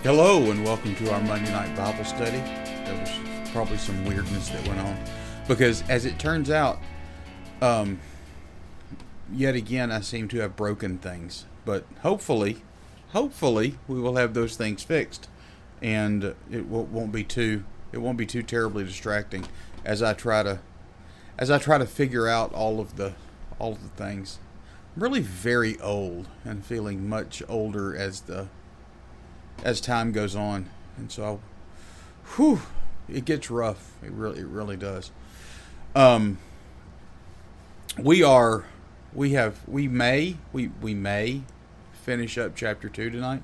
Hello and welcome to our Monday night Bible study. There was probably some weirdness that went on because, as it turns out, yet again I seem to have broken things. But hopefully, we will have those things fixed, and it won't be too terribly distracting as I try to figure out all of the things. I'm really very old and feeling much older as time goes on, and so it gets rough. It really does. We may finish up chapter 2 tonight.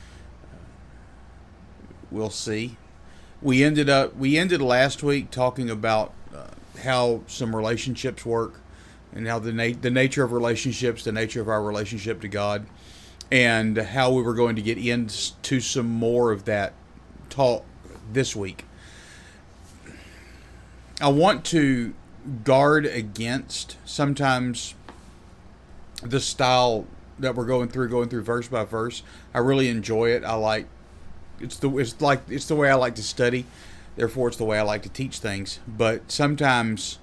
We'll see. We ended last week talking about how some relationships work and how the nature of relationships, the nature of our relationship to God, and how we were going to get into some more of that talk this week. I want to guard against sometimes the style that we're going through verse by verse. I really enjoy it. It's the way I like to study. Therefore, it's the way I like to teach things. But sometimes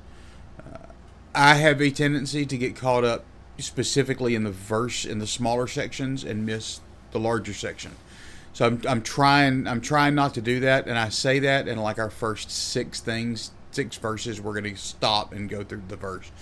I have a tendency to get caught up specifically in the smaller sections and miss the larger section. So I'm trying not to do that, and I say that in like our first six verses we're going to stop and go through the verse.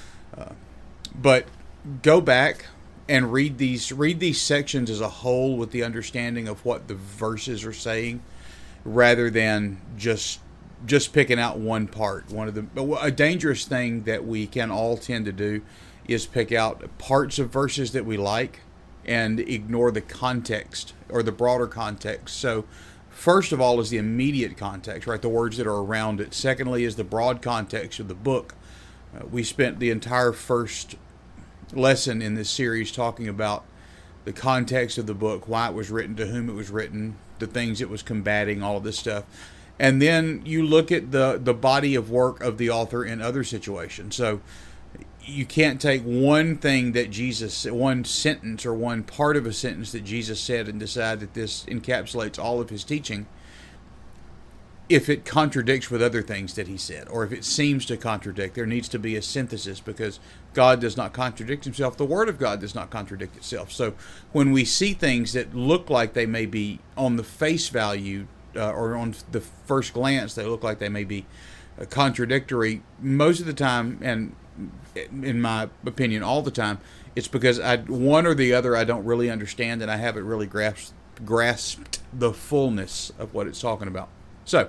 But go back and read these sections as a whole with the understanding of what the verses are saying, rather than just picking out one part. A dangerous thing that we can all tend to do is pick out parts of verses that we like and ignore the context or the broader context. So first of all is the immediate context, right? The words that are around it. Secondly is the broad context of the book. We spent the entire first lesson in this series talking about the context of the book, why it was written, to whom it was written, the things it was combating, all of this stuff. And then you look at the body of work of the author in other situations. So you can't take one thing that one sentence or one part of a sentence that Jesus said and decide that this encapsulates all of his teaching if it contradicts with other things that he said, or if it seems to contradict. There needs to be a synthesis, because God does not contradict himself. The Word of God does not contradict itself. So when we see things that look like they may be on the face value or on the first glance, they look like they may be contradictory, most of the time, and in my opinion all the time, it's because one or the other I don't really understand, and I haven't really grasped the fullness of what it's talking about. So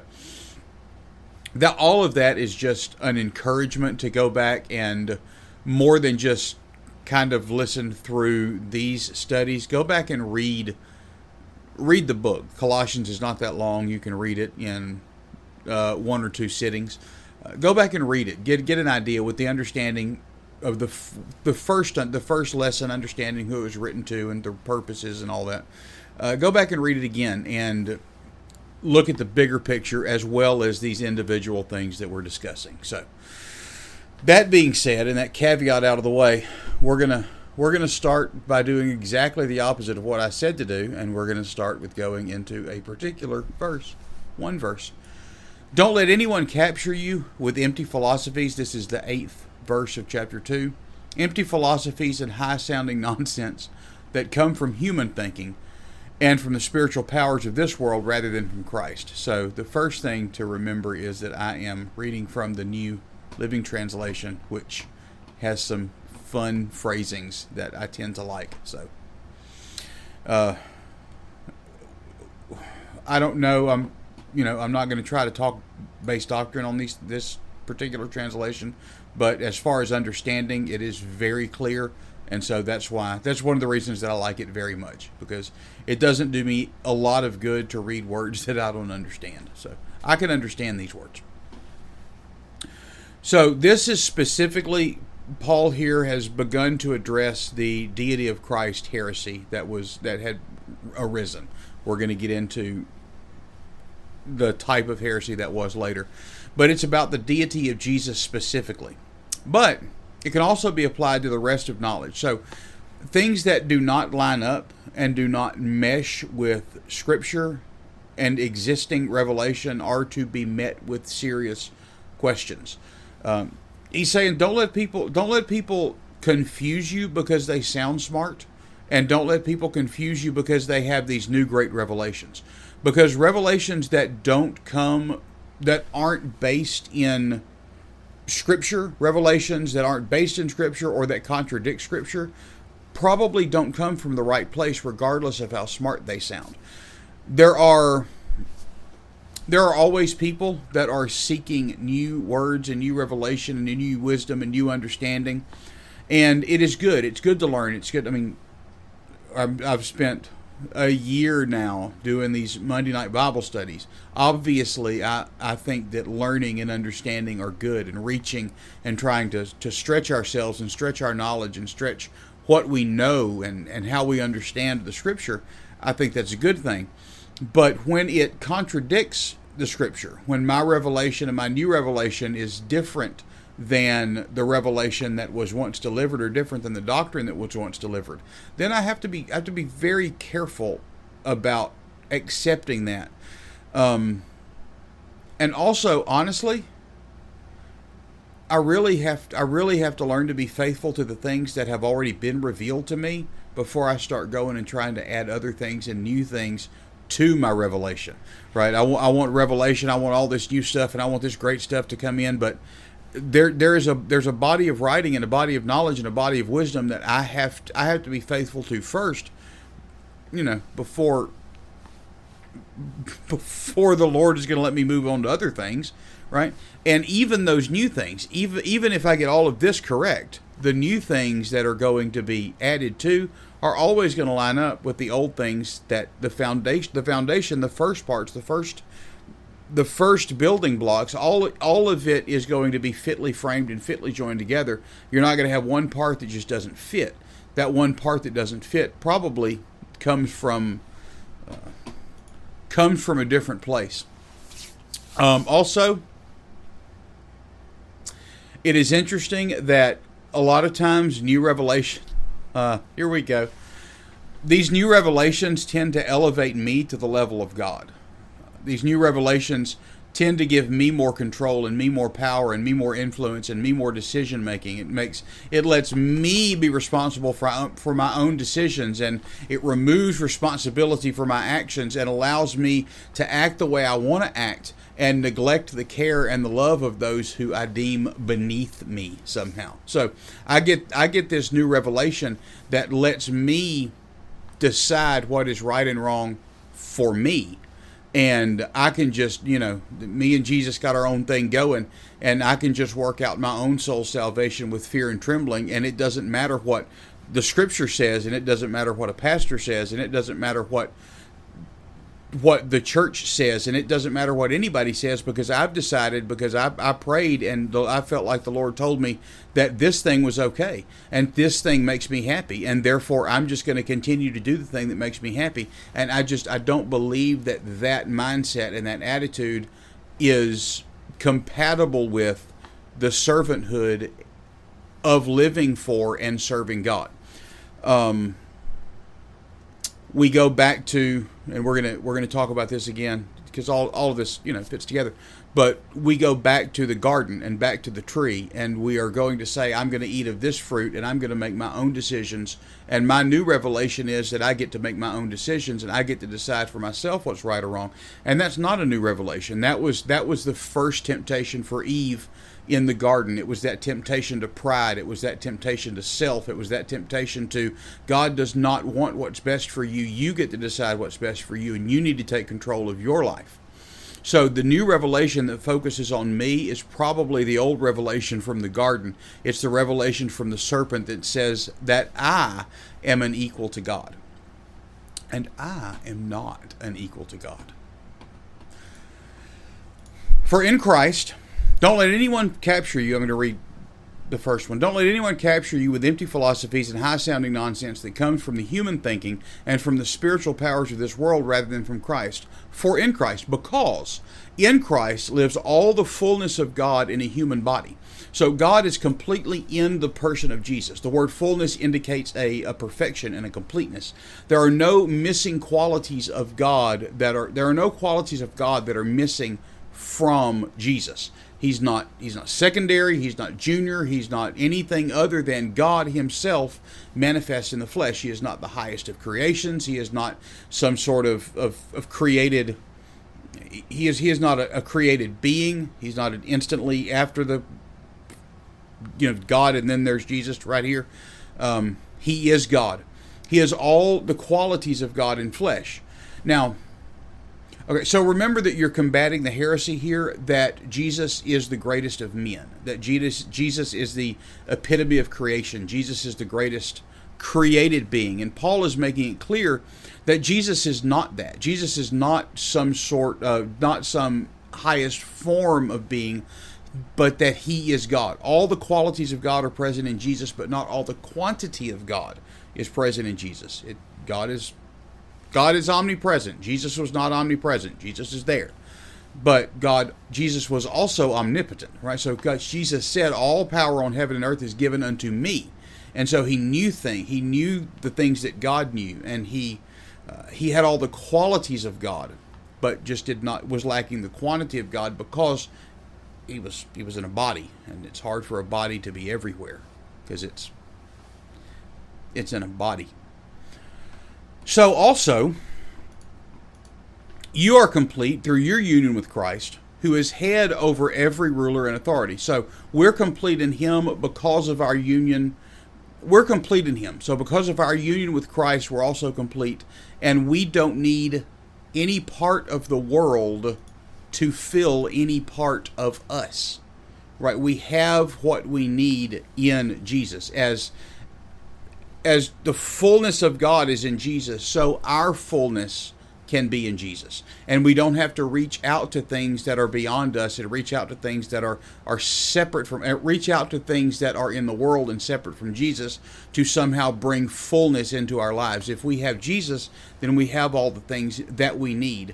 all of that is just an encouragement to go back and, more than just kind of listen through these studies, go back and read the book. Colossians is not that long. You can read it in one or two sittings. Go back and read it. Get an idea with the understanding of the first lesson, understanding who it was written to and the purposes and all that. Go back and read it again and look at the bigger picture as well as these individual things that we're discussing. So that being said, and that caveat out of the way, we're gonna start by doing exactly the opposite of what I said to do, and we're gonna start with going into a particular verse, one verse. Don't let anyone capture you with empty philosophies. This is the 8th verse of chapter 2. Empty philosophies and high-sounding nonsense that come from human thinking and from the spiritual powers of this world rather than from Christ. So the first thing to remember is that I am reading from the New Living Translation, which has some fun phrasings that I tend to like. So I don't know. I'm not going to try to talk base doctrine on this particular translation, but as far as understanding, it is very clear, and so that's one of the reasons that I like it very much, because it doesn't do me a lot of good to read words that I don't understand. So I can understand these words. So this is specifically, Paul here has begun to address the deity of Christ heresy that had arisen. We're going to get into the type of heresy that was later. But it's about the deity of Jesus specifically. But it can also be applied to the rest of knowledge. So things that do not line up and do not mesh with Scripture and existing revelation are to be met with serious questions. He's saying don't let people confuse you because they sound smart, and don't let people confuse you because they have these new great revelations. Because revelations that aren't based in Scripture, revelations that aren't based in Scripture or that contradict Scripture, probably don't come from the right place, regardless of how smart they sound. There are always people that are seeking new words and new revelation and new wisdom and new understanding, and it is good. It's good to learn. It's good. I mean, I've spent a year now doing these Monday night Bible studies. Obviously, I think that learning and understanding are good, and reaching and trying to stretch ourselves and stretch our knowledge and stretch what we know and how we understand the Scripture. I think that's a good thing. But when it contradicts the Scripture, when my revelation and my new revelation is different than the revelation that was once delivered, or different than the doctrine that was once delivered, then I have to be very careful about accepting that. And also, honestly, I really have to learn to be faithful to the things that have already been revealed to me before I start going and trying to add other things and new things to my revelation. Right? I want revelation. I want all this new stuff, and I want this great stuff to come in, but there's a body of writing and a body of knowledge and a body of wisdom that I have to be faithful to first, before the Lord is going to let me move on to other things, right? And even those new things, even if I get all of this correct, the new things that are going to be added to are always going to line up with the old things, that the foundation, the first parts, the first building blocks, all of it is going to be fitly framed and fitly joined together. You're not going to have one part that just doesn't fit. That one part that doesn't fit probably comes from a different place. Also, it is interesting that a lot of times new revelation, here we go. These new revelations tend to elevate me to the level of God. These new revelations tend to give me more control and me more power and me more influence and me more decision making. It lets me be responsible for my own decisions, and it removes responsibility for my actions and allows me to act the way I want to act and neglect the care and the love of those who I deem beneath me somehow. So I get this new revelation that lets me decide what is right and wrong for me. And I can just, me and Jesus got our own thing going, and I can just work out my own soul salvation with fear and trembling, and it doesn't matter what the Scripture says, and it doesn't matter what a pastor says, and it doesn't matter what the church says, and it doesn't matter what anybody says, because I've decided, because I prayed, and I felt like the Lord told me that this thing was okay, and this thing makes me happy, and therefore I'm just going to continue to do the thing that makes me happy. And I don't believe that mindset and that attitude is compatible with the servanthood of living for and serving God. We go back to, and we're gonna talk about this again, because all of this fits together. But we go back to the garden and back to the tree, and we are going to say, I'm going to eat of this fruit, and I'm going to make my own decisions. And my new revelation is that I get to make my own decisions, and I get to decide for myself what's right or wrong. And that's not a new revelation. That was the first temptation for Eve in the garden. It was that temptation to pride. It was that temptation to self. It was that temptation to, God does not want what's best for you. You get to decide what's best for you, and you need to take control of your life. So the new revelation that focuses on me is probably the old revelation from the garden. It's the revelation from the serpent that says that I am an equal to God. And I am not an equal to God. For in Christ, don't let anyone capture you. I'm going to read the first one. Don't let anyone capture you with empty philosophies and high-sounding nonsense that comes from the human thinking and from the spiritual powers of this world rather than from Christ. For in Christ, because in Christ lives all the fullness of God in a human body. So God is completely in the person of Jesus. The word fullness indicates a perfection and a completeness. There are no missing qualities of God there are no qualities of God that are missing from Jesus. He's not secondary, he's not junior, he's not anything other than God himself manifest in the flesh. He is not the highest of creations. He is not some sort of created, he is not a created being. He's not an instantly after the God and then there's Jesus right here. He is God. He has all the qualities of God in flesh. Now, okay, so remember that you're combating the heresy here that Jesus is the greatest of men, that Jesus is the epitome of creation. Jesus is the greatest created being. And Paul is making it clear that Jesus is not that. Jesus is not some highest form of being, but that he is God. All the qualities of God are present in Jesus, but not all the quantity of God is present in Jesus. God is omnipresent. Jesus was not omnipresent. Jesus is there. But Jesus was also omnipotent, right? So Jesus said, all power on heaven and earth is given unto me. And so he knew He knew the things that God knew, and he had all the qualities of God, but just was lacking the quantity of God because he was in a body, and it's hard for a body to be everywhere because it's in a body. So also, you are complete through your union with Christ, who is head over every ruler and authority. So we're complete in him because of our union. We're complete in him. So because of our union with Christ, we're also complete. And we don't need any part of the world to fill any part of us. Right? We have what we need in Jesus. As the fullness of God is in Jesus, so our fullness can be in Jesus. And we don't have to reach out to things that are beyond us and reach out to things that are separate from, reach out to things that are in the world and separate from Jesus to somehow bring fullness into our lives. If we have Jesus, then we have all the things that we need.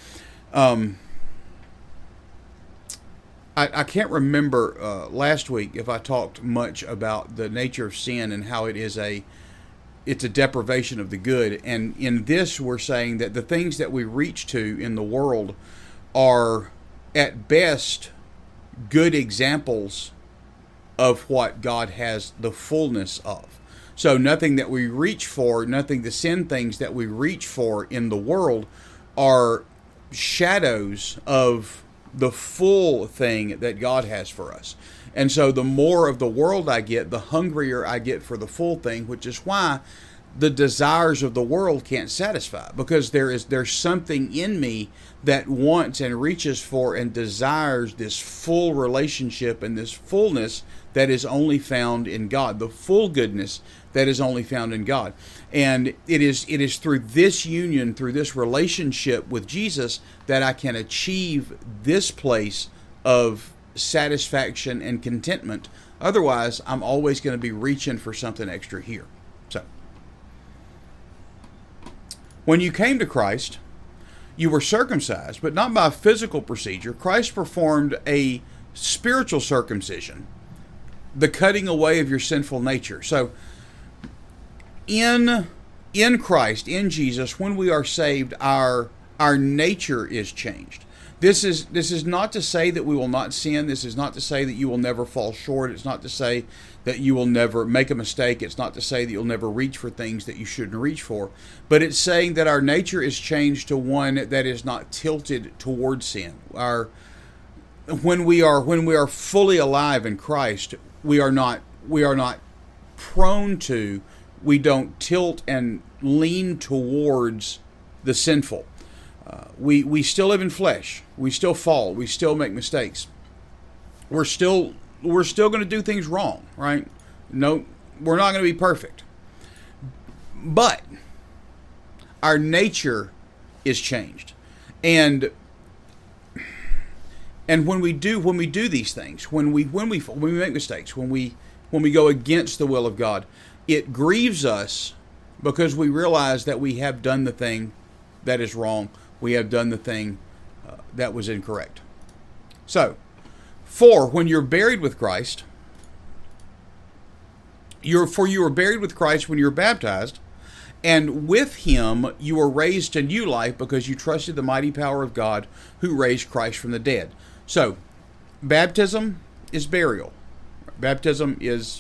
I can't remember last week if I talked much about the nature of sin and how it's a deprivation of the good. And in this, we're saying that the things that we reach to in the world are, at best, good examples of what God has the fullness of. So nothing that we reach for, the sin things that we reach for in the world are shadows of the full thing that God has for us. And so the more of the world I get, the hungrier I get for the full thing, which is why the desires of the world can't satisfy, because there's something in me that wants and reaches for and desires this full relationship and this fullness that is only found in God, the full goodness that is only found in God. And it is through this union, through this relationship with Jesus, that I can achieve this place of satisfaction and contentment. Otherwise, I'm always going to be reaching for something extra here. So, when you came to Christ, you were circumcised, but not by a physical procedure. Christ performed a spiritual circumcision, the cutting away of your sinful nature. So, in Christ, in Jesus, when we are saved, our nature is changed. This is not to say that we will not sin. This is not to say that you will never fall short. It's not to say that you will never make a mistake. It's not to say that you'll never reach for things that you shouldn't reach for. But it's saying that our nature is changed to one that is not tilted towards sin. When we are fully alive in Christ, we are not prone to, we don't tilt and lean towards the sinful. We still live in flesh. We still fall. We still make mistakes. We're still going to do things wrong, right? No, we're not going to be perfect. But our nature is changed. And And when we do these things, when we make mistakes, when we go against the will of God, it grieves us because we realize that we have done the thing that is wrong. We have done the thing that was incorrect. So, 4, when you're buried with Christ, you were buried with Christ when you were baptized, and with him you were raised to new life because you trusted the mighty power of God who raised Christ from the dead. So, baptism is burial. Baptism is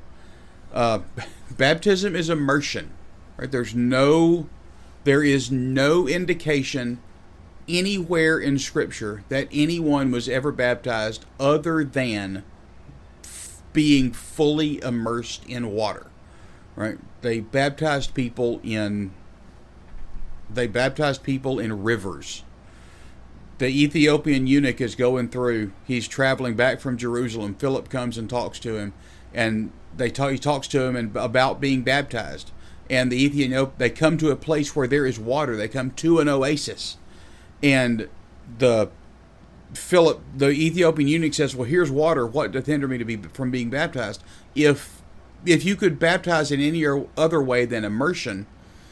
immersion. Right? There is no indication anywhere in Scripture that anyone was ever baptized other than being fully immersed in water. Right? They baptized people in rivers. The Ethiopian eunuch is going through. He's traveling back from Jerusalem. Philip comes and talks to him, and he talks to him about being baptized. And they come to a place where there is water. They come to an oasis, and the Ethiopian eunuch says, "Well, here's water. What doth hinder me from being baptized? If you could baptize in any other way than immersion."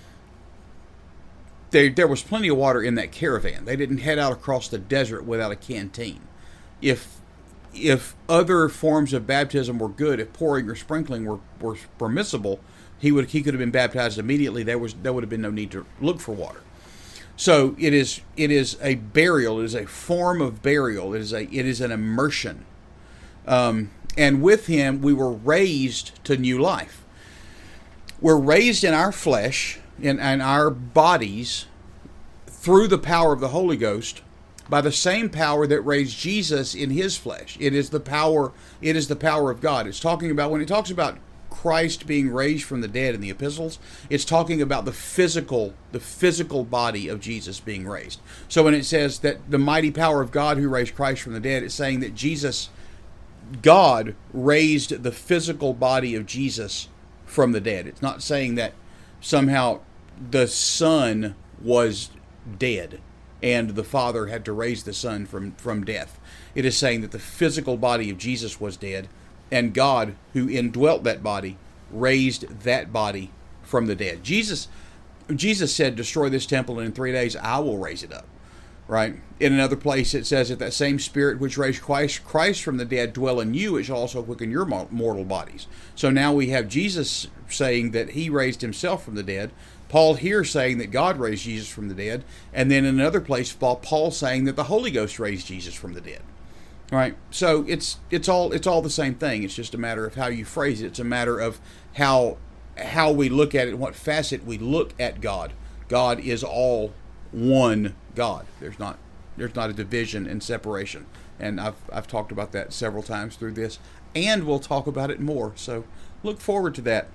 There was plenty of water in that caravan. They didn't head out across the desert without a canteen. If other forms of baptism were good, if pouring or sprinkling were permissible, he could have been baptized immediately. There would have been no need to look for water. So it is a burial. It is a form of burial. It is an immersion. And with him we were raised to new life. We're raised in our flesh, in our bodies, through the power of the Holy Ghost, by the same power that raised Jesus in his flesh. It is the power of God. It's talking about, when it talks about Christ being raised from the dead in the epistles, it's talking about the physical body of Jesus being raised. So when it says that the mighty power of God who raised Christ from the dead, it's saying that God raised the physical body of Jesus from the dead. It's not saying that somehow the Son was dead and the Father had to raise the Son from death. It is saying that the physical body of Jesus was dead, and God, who indwelt that body, raised that body from the dead. Jesus said, "Destroy this temple, and in 3 days I will raise it up." Right? In another place it says, "If that same Spirit which raised Christ from the dead dwell in you, it shall also quicken your mortal bodies." So now we have Jesus saying that he raised himself from the dead. Paul here saying that God raised Jesus from the dead. And then in another place, Paul saying that the Holy Ghost raised Jesus from the dead. All right? So it's all the same thing. It's just a matter of how you phrase it. It's a matter of how we look at it, what facet we look at God. God is all one God. There's not a division and separation. And I've talked about that several times through this, and we'll talk about it more. So look forward to that.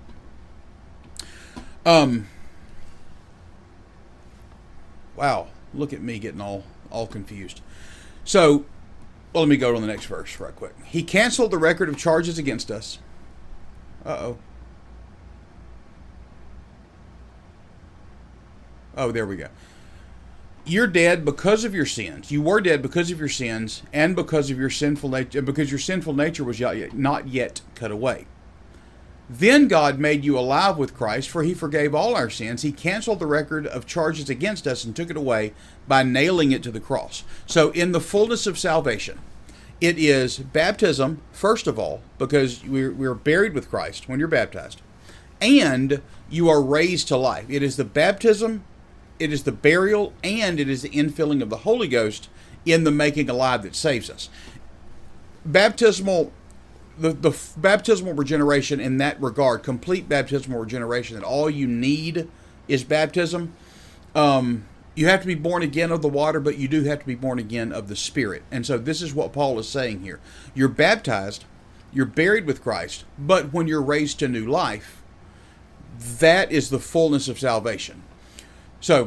Wow, look at me getting all confused. So, let me go to the next verse right quick. He canceled the record of charges against us. Oh, there we go. You're dead because of your sins. You were dead because of your sins and because of your sinful nature, because your sinful nature was not yet cut away. Then God made you alive with Christ, for he forgave all our sins. He canceled the record of charges against us and took it away by nailing it to the cross. So in the fullness of salvation, it is baptism, first of all, because we're buried with Christ when you're baptized, and you are raised to life. It is the baptism, it is the burial, and it is the infilling of the Holy Ghost in the making alive that saves us. The baptismal regeneration in that regard, complete baptismal regeneration, that all you need is baptism. You have to be born again of the water, but you do have to be born again of the Spirit. And so this is what Paul is saying here. You're baptized, you're buried with Christ, but when you're raised to new life, that is the fullness of salvation. So,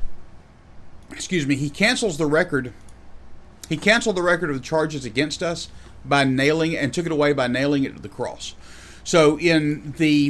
he canceled the record of the charges against us by took it away by nailing it to the cross. So in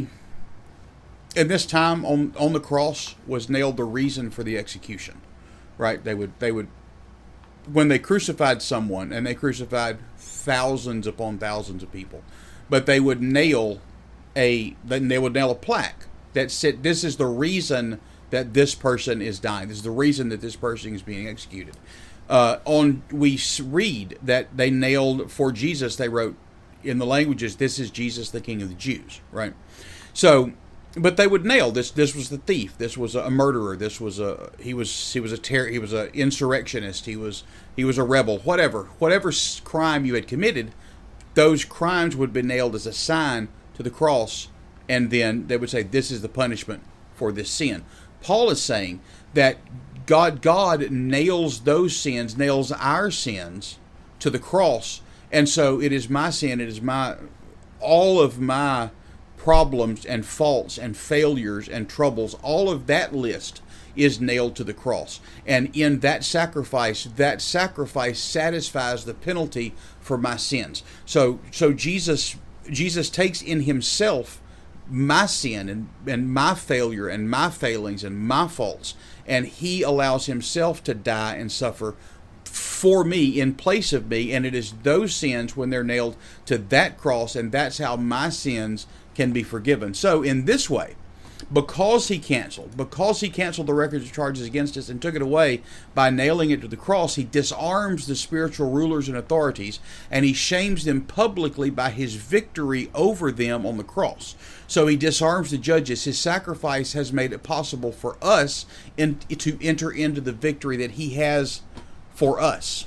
this time on the cross was nailed the reason for the execution, right? They would when they crucified someone, and they crucified thousands upon thousands of people, but they would nail a plaque that said, "This is the reason that this person is dying. This is the reason that this person is being executed." We read that they nailed for Jesus. They wrote in the languages, "This is Jesus, the King of the Jews." Right. So, but they would nail this. This was the thief. This was a murderer. This was he was an insurrectionist. He was a rebel. Whatever crime you had committed, those crimes would be nailed as a sign to the cross, and then they would say, "This is the punishment for this sin." Paul is saying that God nails those sins, nails our sins to the cross, and so it is my sin. It is all of my problems and faults and failures and troubles, all of that list is nailed to the cross. And in that sacrifice satisfies the penalty for my sins. So Jesus takes in himself my sin and my failure and my failings and my faults, and he allows himself to die and suffer for me in place of me. And it is those sins when they're nailed to that cross, and that's how my sins can be forgiven. So in this way, because he canceled the records of charges against us and took it away by nailing it to the cross, he disarms the spiritual rulers and authorities, and he shames them publicly by his victory over them on the cross. So he disarms the judges. His sacrifice has made it possible for us to enter into the victory that he has for us.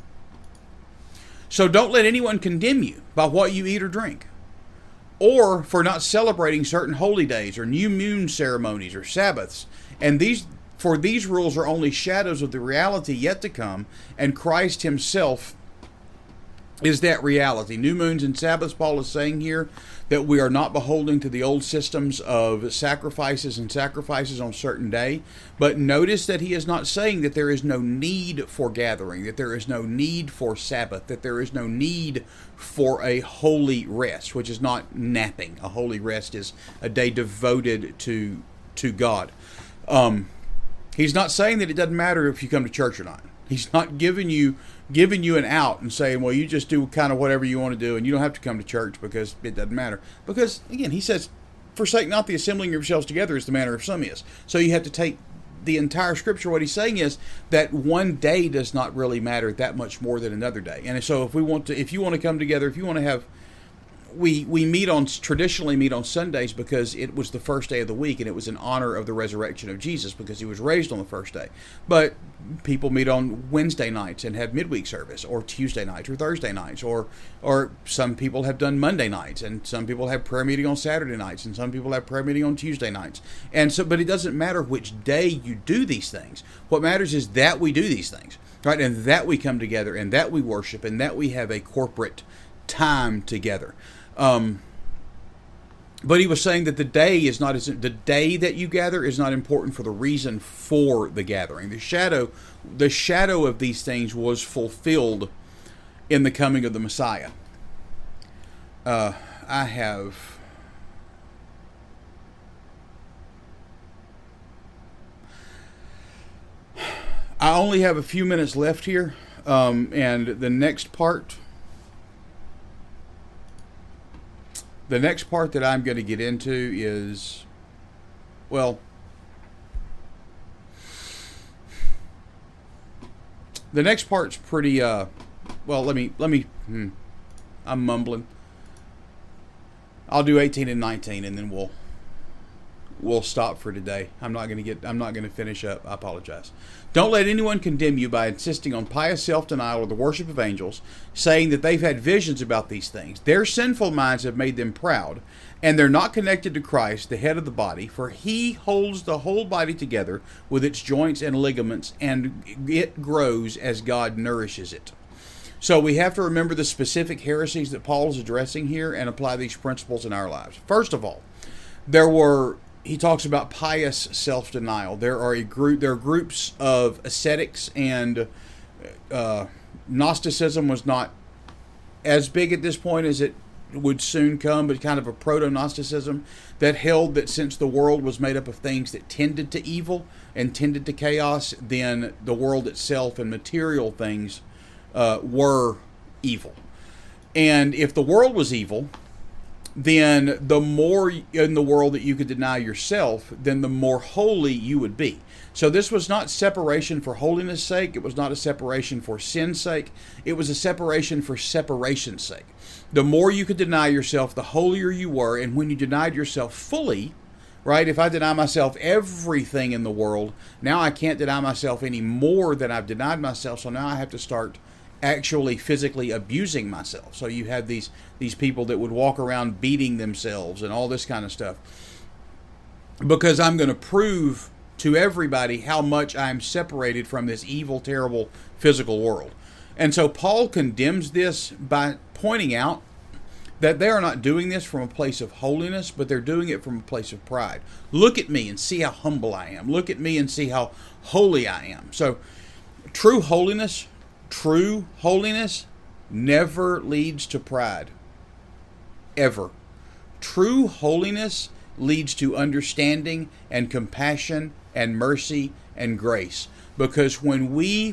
So don't let anyone condemn you by what you eat or drink, or for not celebrating certain holy days or new moon ceremonies or Sabbaths. And these rules are only shadows of the reality yet to come, and Christ himself is that reality. New moons and Sabbaths, Paul is saying here that we are not beholding to the old systems of sacrifices on certain day. But notice that he is not saying that there is no need for gathering, that there is no need for Sabbath, that there is no need for a holy rest, which is not napping. A holy rest is a day devoted to God. He's not saying that it doesn't matter if you come to church or not. He's not giving you an out and saying, well, you just do kind of whatever you want to do, and you don't have to come to church because it doesn't matter. Because, again, he says, forsake not the assembling of yourselves together as the manner of some is. So you have to take the entire scripture. What he's saying is that one day does not really matter that much more than another day. And so if you want to come together, if you want to have, we traditionally meet on Sundays because it was the first day of the week, and it was in honor of the resurrection of Jesus because he was raised on the first day. But people meet on Wednesday nights and have midweek service, or Tuesday nights or Thursday nights, or some people have done Monday nights, and some people have prayer meeting on Saturday nights, and some people have prayer meeting on Tuesday nights. And so, but it doesn't matter which day you do these things. What matters is that we do these things, right? And that we come together, and that we worship, and that we have a corporate time together. But he was saying that the day that you gather is not important for the reason for the gathering. The shadow of these things was fulfilled in the coming of the Messiah. I only have a few minutes left here, and the next part that I'm going to get into is, well, the next part's pretty, well, let me, I'm mumbling. I'll do 18 and 19, and then we'll stop for today. I'm not going to finish up. I apologize. Don't let anyone condemn you by insisting on pious self-denial or the worship of angels, saying that they've had visions about these things. Their sinful minds have made them proud, and they're not connected to Christ, the head of the body, for he holds the whole body together with its joints and ligaments, and it grows as God nourishes it. So we have to remember the specific heresies that Paul is addressing here and apply these principles in our lives. First of all, he talks about pious self-denial. There are groups of ascetics, and Gnosticism was not as big at this point as it would soon come, but kind of a proto-Gnosticism that held that since the world was made up of things that tended to evil and tended to chaos, then the world itself and material things were evil. And if the world was evil, then the more in the world that you could deny yourself, then the more holy you would be. So this was not separation for holiness' sake. It was not a separation for sin's sake. It was a separation for separation's sake. The more you could deny yourself, the holier you were. And when you denied yourself fully, right? If I deny myself everything in the world, now I can't deny myself any more than I've denied myself. So now I have to start actually physically abusing myself. So you have these people that would walk around beating themselves and all this kind of stuff, because I'm going to prove to everybody how much I'm separated from this evil, terrible physical world. And so Paul condemns this by pointing out that they are not doing this from a place of holiness, but they're doing it from a place of pride. Look at me and see how humble I am. Look at me and see how holy I am. So true holiness never leads to pride. Ever. True holiness leads to understanding and compassion and mercy and grace. Because when we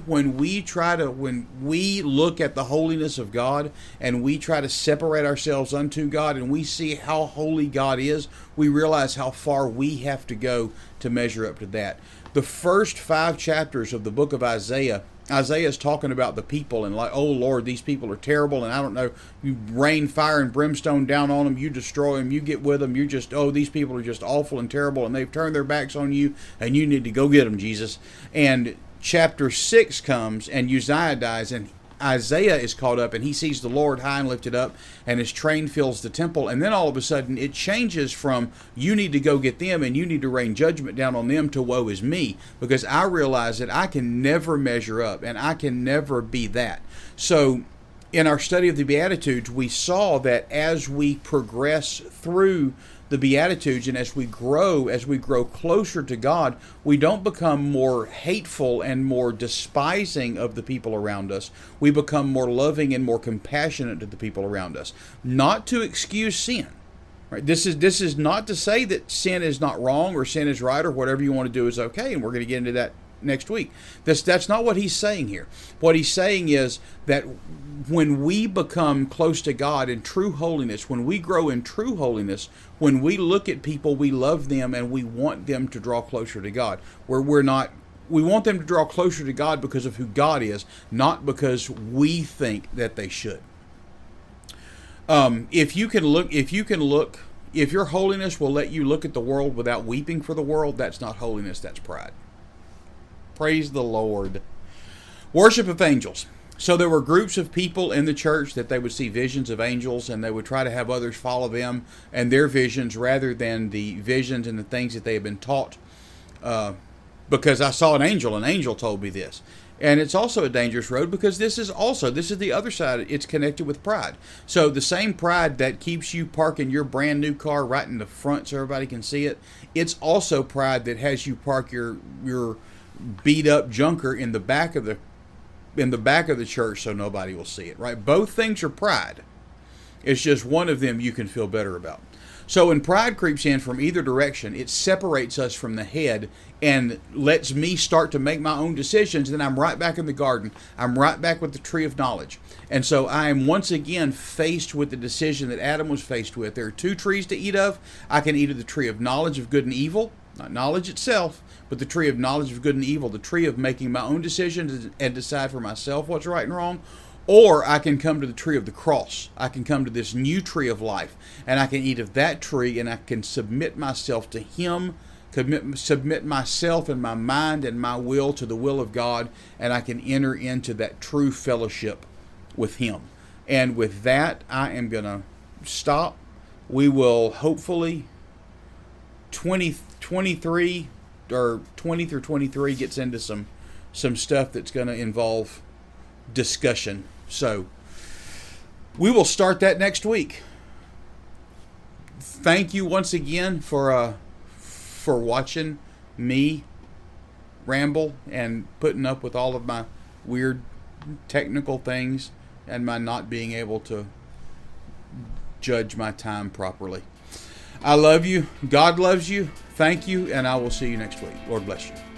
look at the holiness of God and we try to separate ourselves unto God and we see how holy God is, we realize how far we have to go to measure up to that. The first 5 chapters of the book of Isaiah is talking about the people and like, oh Lord, these people are terrible, and I don't know, you rain fire and brimstone down on them, you destroy them, you get with them, you just, oh, these people are just awful and terrible, and they've turned their backs on you, and you need to go get them, Jesus. And chapter 6 comes, and Uzziah dies, and Isaiah is caught up, and he sees the Lord high and lifted up, and his train fills the temple. And then all of a sudden it changes from you need to go get them and you need to rain judgment down on them to woe is me, because I realize that I can never measure up and I can never be that. So in our study of the Beatitudes, we saw that as we progress through the Beatitudes and as we grow closer to God, we don't become more hateful and more despising of the people around us. We become more loving and more compassionate to the people around us. Not to excuse sin. Right? This is not to say that sin is not wrong or sin is right or whatever you want to do is okay, and we're going to get into that next week. That's not what he's saying here. What he's saying is that when we become close to God in true holiness, when we grow in true holiness, when we look at people, we love them and we want them to draw closer to God. We want them to draw closer to God because of who God is, not because we think that they should. If your holiness will let you look at the world without weeping for the world, that's not holiness, that's pride. Praise the Lord. Worship of angels. So there were groups of people in the church that they would see visions of angels and they would try to have others follow them and their visions rather than the visions and the things that they had been taught. Because I saw an angel told me this. And it's also a dangerous road because this is the other side. It's connected with pride. So the same pride that keeps you parking your brand new car right in the front so everybody can see it, it's also pride that has you park your beat up junker in the back of the church so nobody will see it, right? Both things are pride. It's just one of them you can feel better about. So when pride creeps in from either direction, it separates us from the head and lets me start to make my own decisions. Then I'm right back in the garden. I'm right back with the tree of knowledge. And so I am once again faced with the decision that Adam was faced with. There are 2 trees to eat of. I can eat of the tree of knowledge of good and evil, not knowledge itself, but the tree of knowledge of good and evil, the tree of making my own decisions and decide for myself what's right and wrong. Or I can come to the tree of the cross. I can come to this new tree of life, and I can eat of that tree, and I can submit myself to Him, submit myself and my mind and my will to the will of God, and I can enter into that true fellowship with Him. And with that, I am going to stop. We will hopefully 23 or 20 through 23 gets into some stuff that's going to involve discussion. So we will start that next week. Thank you once again for watching me ramble and putting up with all of my weird technical things and my not being able to judge my time properly. I love you. God loves you. Thank you, and I will see you next week. Lord bless you.